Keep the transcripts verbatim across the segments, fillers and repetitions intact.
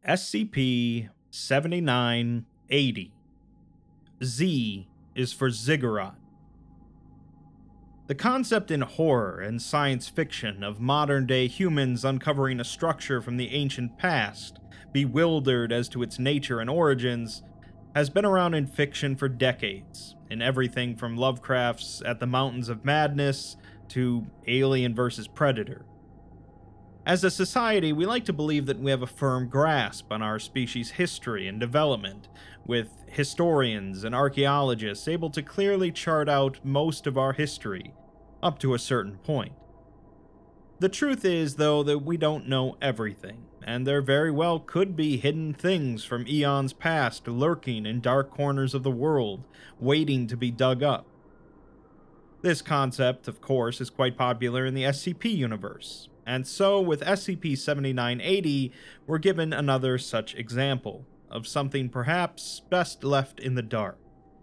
S C P seventy-nine eighty. Z is for Ziggurat. The concept in horror and science fiction of modern-day humans uncovering a structure from the ancient past, bewildered as to its nature and origins, has been around in fiction for decades, in everything from Lovecraft's At the Mountains of Madness to Alien versus. Predator. As a society, we like to believe that we have a firm grasp on our species' history and development, with historians and archaeologists able to clearly chart out most of our history, up to a certain point. The truth is, though, that we don't know everything, and there very well could be hidden things from eons past lurking in dark corners of the world, waiting to be dug up. This concept, of course, is quite popular in the S C P universe, and so with S C P seventy-nine eighty, we're given another such example of something perhaps best left in the dark.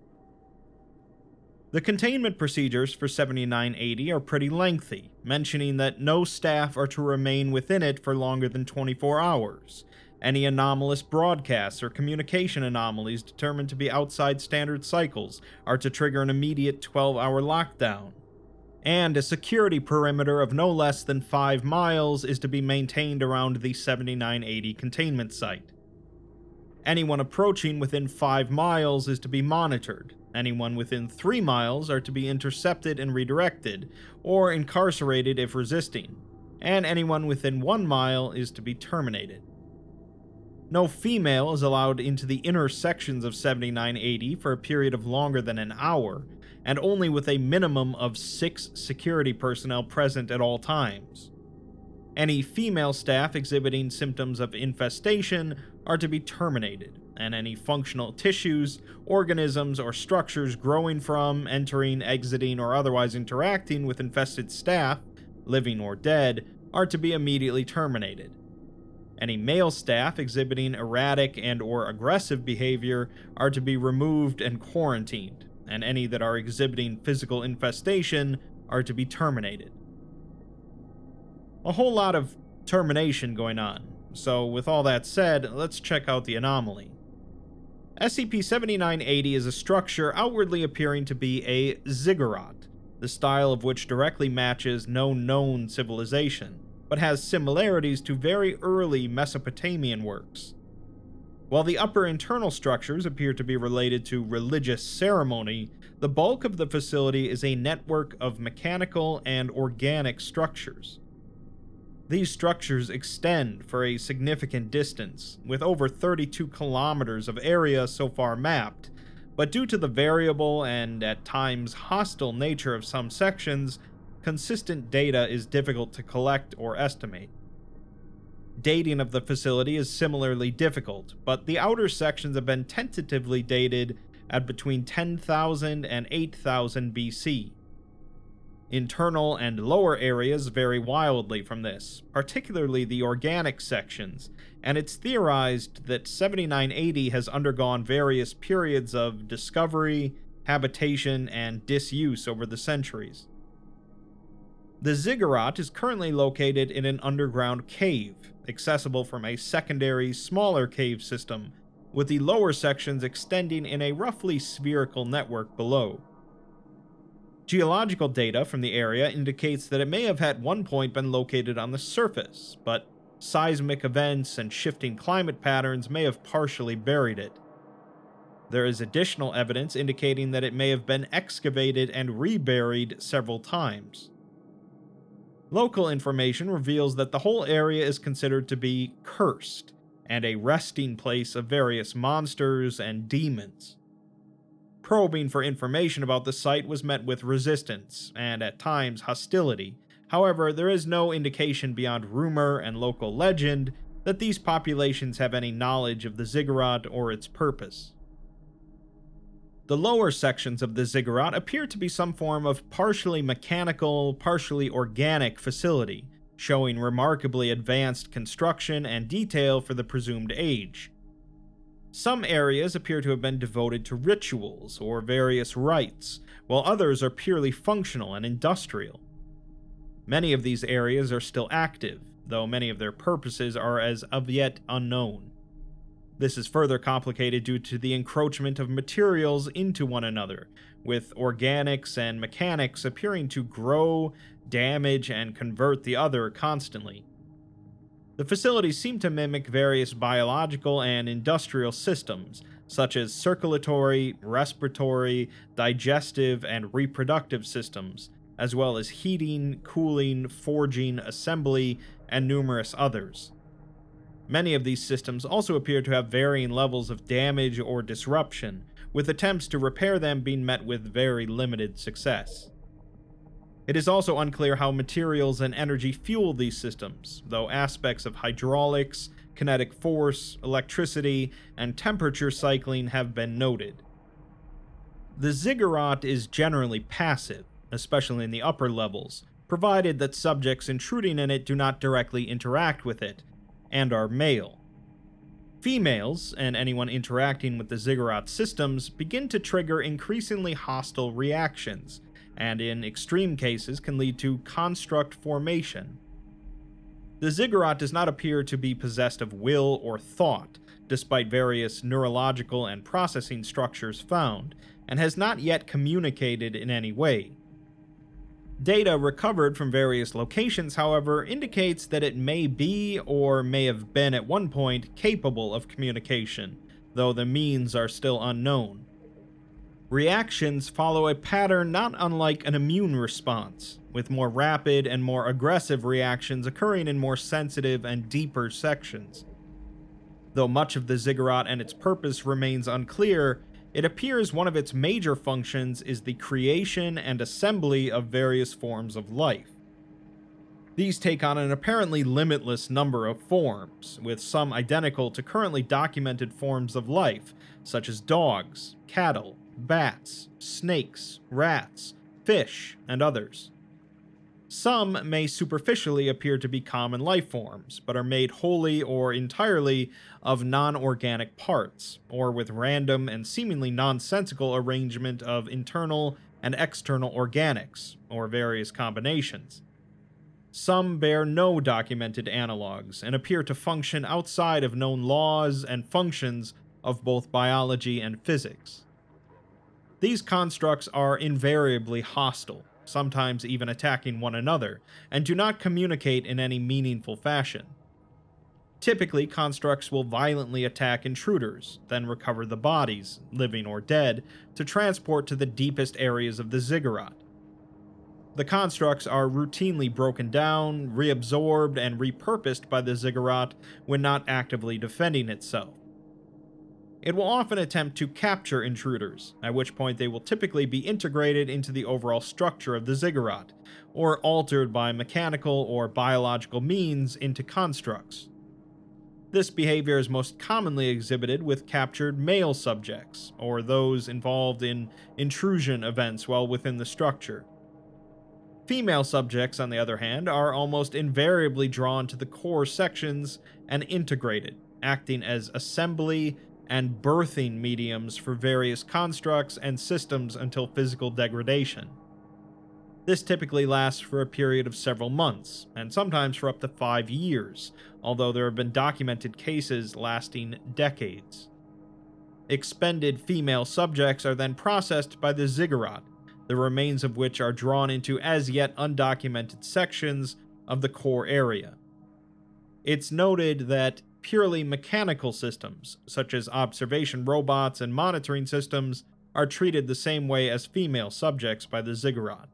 The containment procedures for seventy-nine eighty are pretty lengthy, mentioning that no staff are to remain within it for longer than twenty-four hours. Any anomalous broadcasts or communication anomalies determined to be outside standard cycles are to trigger an immediate twelve-hour lockdown. And a security perimeter of no less than five miles is to be maintained around the seventy-nine eighty containment site. Anyone approaching within five miles is to be monitored. Anyone within three miles are to be intercepted and redirected, or incarcerated if resisting, and anyone within one mile is to be terminated. No female is allowed into the inner sections of seventy-nine eighty for a period of longer than an hour, and only with a minimum of six security personnel present at all times. Any female staff exhibiting symptoms of infestation are to be terminated, and any functional tissues, organisms, or structures growing from, entering, exiting, or otherwise interacting with infested staff, living or dead, are to be immediately terminated. Any male staff exhibiting erratic and or aggressive behavior are to be removed and quarantined, and any that are exhibiting physical infestation are to be terminated. A whole lot of termination going on, so with all that said, let's check out the anomaly. S C P seventy-nine eighty is a structure outwardly appearing to be a ziggurat, the style of which directly matches no known civilization, but has similarities to very early Mesopotamian works. While the upper internal structures appear to be related to religious ceremony, the bulk of the facility is a network of mechanical and organic structures. These structures extend for a significant distance, with over thirty-two kilometers of area so far mapped, but due to the variable and at times hostile nature of some sections, consistent data is difficult to collect or estimate. Dating of the facility is similarly difficult, but the outer sections have been tentatively dated at between ten thousand and eight thousand B C. Internal and lower areas vary wildly from this, particularly the organic sections, and it's theorized that seventy-nine eighty has undergone various periods of discovery, habitation, and disuse over the centuries. The ziggurat is currently located in an underground cave, accessible from a secondary, smaller cave system, with the lower sections extending in a roughly spherical network below. Geological data from the area indicates that it may have at one point been located on the surface, but seismic events and shifting climate patterns may have partially buried it. There is additional evidence indicating that it may have been excavated and reburied several times. Local information reveals that the whole area is considered to be cursed, and a resting place of various monsters and demons. Probing for information about the site was met with resistance, and at times hostility. However, there is no indication beyond rumor and local legend that these populations have any knowledge of the ziggurat or its purpose. The lower sections of the ziggurat appear to be some form of partially mechanical, partially organic facility, showing remarkably advanced construction and detail for the presumed age. Some areas appear to have been devoted to rituals or various rites, while others are purely functional and industrial. Many of these areas are still active, though many of their purposes are as of yet unknown. This is further complicated due to the encroachment of materials into one another, with organics and mechanics appearing to grow, damage, and convert the other constantly. The facilities seem to mimic various biological and industrial systems, such as circulatory, respiratory, digestive, and reproductive systems, as well as heating, cooling, forging, assembly, and numerous others. Many of these systems also appear to have varying levels of damage or disruption, with attempts to repair them being met with very limited success. It is also unclear how materials and energy fuel these systems, though aspects of hydraulics, kinetic force, electricity, and temperature cycling have been noted. The ziggurat is generally passive, especially in the upper levels, provided that subjects intruding in it do not directly interact with it, and are male. Females, and anyone interacting with the ziggurat systems, begin to trigger increasingly hostile reactions, and in extreme cases can lead to construct formation. The ziggurat does not appear to be possessed of will or thought, despite various neurological and processing structures found, and has not yet communicated in any way. Data recovered from various locations, however, indicates that it may be or may have been at one point capable of communication, though the means are still unknown. Reactions follow a pattern not unlike an immune response, with more rapid and more aggressive reactions occurring in more sensitive and deeper sections. Though much of the ziggurat and its purpose remains unclear, it appears one of its major functions is the creation and assembly of various forms of life. These take on an apparently limitless number of forms, with some identical to currently documented forms of life, such as dogs, cattle, bats, snakes, rats, fish, and others. Some may superficially appear to be common life forms, but are made wholly or entirely of non-organic parts, or with random and seemingly nonsensical arrangement of internal and external organics, or various combinations. Some bear no documented analogs and appear to function outside of known laws and functions of both biology and physics. These constructs are invariably hostile, sometimes even attacking one another, and do not communicate in any meaningful fashion. Typically, constructs will violently attack intruders, then recover the bodies, living or dead, to transport to the deepest areas of the ziggurat. The constructs are routinely broken down, reabsorbed, and repurposed by the ziggurat when not actively defending itself. It will often attempt to capture intruders, at which point they will typically be integrated into the overall structure of the ziggurat, or altered by mechanical or biological means into constructs. This behavior is most commonly exhibited with captured male subjects, or those involved in intrusion events while within the structure. Female subjects, on the other hand, are almost invariably drawn to the core sections and integrated, acting as assembly and birthing mediums for various constructs and systems until physical degradation. This typically lasts for a period of several months, and sometimes for up to five years, although there have been documented cases lasting decades. Expended female subjects are then processed by the ziggurat, the remains of which are drawn into as yet undocumented sections of the core area. It's noted that purely mechanical systems, such as observation robots and monitoring systems, are treated the same way as female subjects by the ziggurat.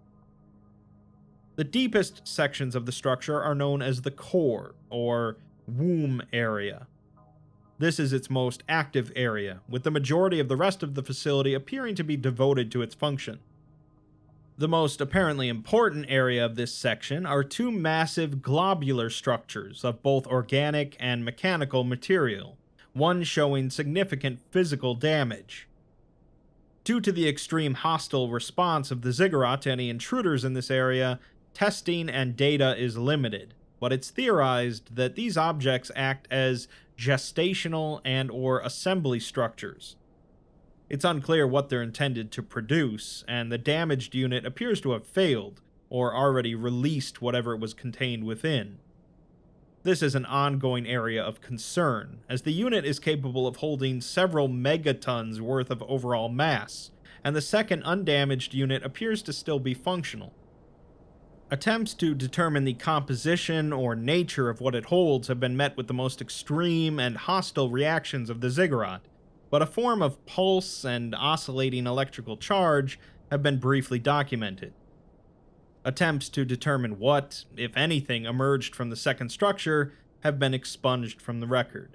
The deepest sections of the structure are known as the core, or womb area. This is its most active area, with the majority of the rest of the facility appearing to be devoted to its function. The most apparently important area of this section are two massive globular structures of both organic and mechanical material, one showing significant physical damage. Due to the extreme hostile response of the ziggurat to any intruders in this area, testing and data is limited, but it's theorized that these objects act as gestational and or assembly structures. It's unclear what they're intended to produce, and the damaged unit appears to have failed, or already released whatever it was contained within. This is an ongoing area of concern, as the unit is capable of holding several megatons worth of overall mass, and the second undamaged unit appears to still be functional. Attempts to determine the composition or nature of what it holds have been met with the most extreme and hostile reactions of the ziggurat, but a form of pulse and oscillating electrical charge have been briefly documented. Attempts to determine what, if anything, emerged from the second structure have been expunged from the record.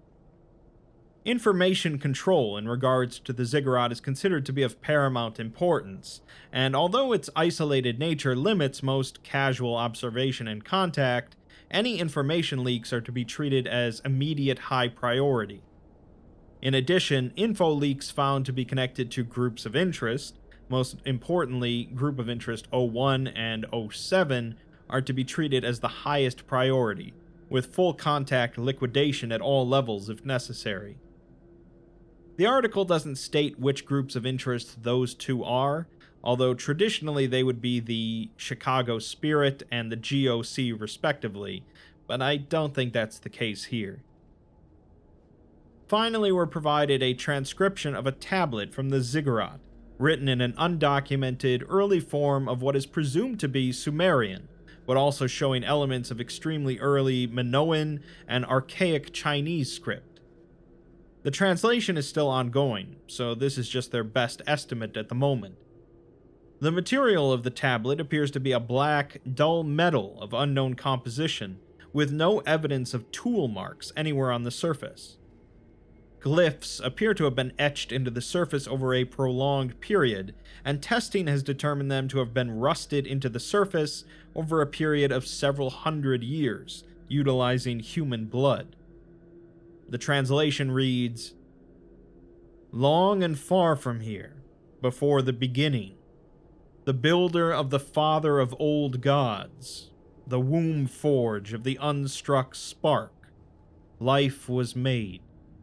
Information control in regards to the ziggurat is considered to be of paramount importance, and although its isolated nature limits most casual observation and contact, any information leaks are to be treated as immediate high priority. In addition, info leaks found to be connected to groups of interest, most importantly Group of Interest oh one and oh seven, are to be treated as the highest priority, with full contact liquidation at all levels if necessary. The article doesn't state which groups of interest those two are, although traditionally they would be the Chicago Spirit and the G O C respectively, but I don't think that's the case here. Finally, we're provided a transcription of a tablet from the ziggurat, written in an undocumented early form of what is presumed to be Sumerian, but also showing elements of extremely early Minoan and archaic Chinese script. The translation is still ongoing, so this is just their best estimate at the moment. The material of the tablet appears to be a black, dull metal of unknown composition, with no evidence of tool marks anywhere on the surface. Glyphs appear to have been etched into the surface over a prolonged period, and testing has determined them to have been rusted into the surface over a period of several hundred years, utilizing human blood. The translation reads, "Long and far from here, before the beginning, the builder of the father of old gods, the womb forge of the unstruck spark, life was made.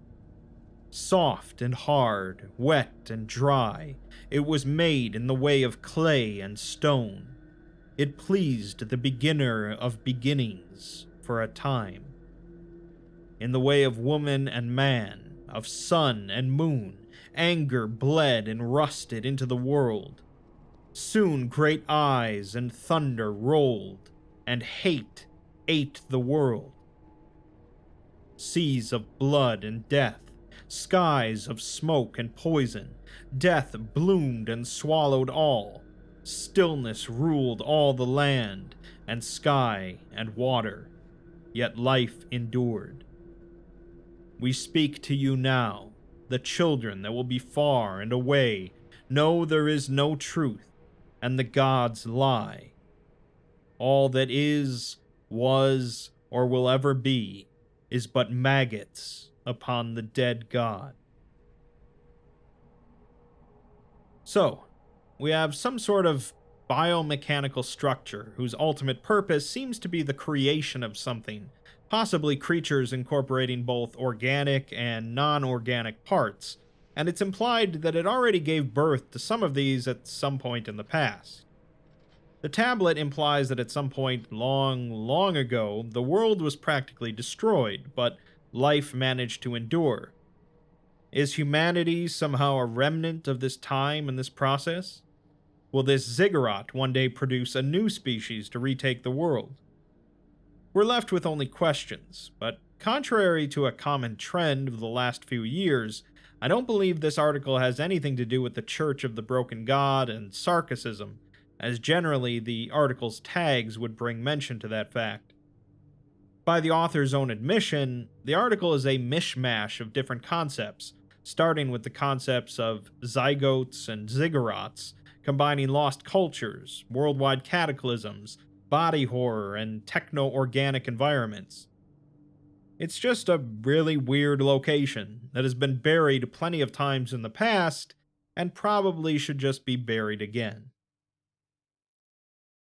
Soft and hard, wet and dry, it was made in the way of clay and stone. It pleased the beginner of beginnings for a time. In the way of woman and man, of sun and moon, anger bled and rusted into the world. Soon great eyes and thunder rolled, and hate ate the world. Seas of blood and death, skies of smoke and poison, death bloomed and swallowed all. Stillness ruled all the land, and sky and water, yet life endured. We speak to you now, the children that will be far and away. Know there is no truth, and the gods lie. All that is, was, or will ever be, is but maggots upon the dead god." So, we have some sort of biomechanical structure whose ultimate purpose seems to be the creation of something, possibly creatures incorporating both organic and non-organic parts, and it's implied that it already gave birth to some of these at some point in the past. The tablet implies that at some point long, long ago, the world was practically destroyed, but life managed to endure. Is humanity somehow a remnant of this time and this process? Will this ziggurat one day produce a new species to retake the world? We're left with only questions, but contrary to a common trend of the last few years, I don't believe this article has anything to do with the Church of the Broken God and Sarkicism, as generally the article's tags would bring mention to that fact. By the author's own admission, the article is a mishmash of different concepts, starting with the concepts of zygotes and ziggurats, combining lost cultures, worldwide cataclysms, body horror, and techno-organic environments. It's just a really weird location that has been buried plenty of times in the past, and probably should just be buried again.